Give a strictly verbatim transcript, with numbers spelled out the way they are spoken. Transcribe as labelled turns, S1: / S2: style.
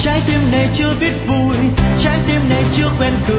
S1: trái tim này chưa biết vui, trái tim này chưa quen cười.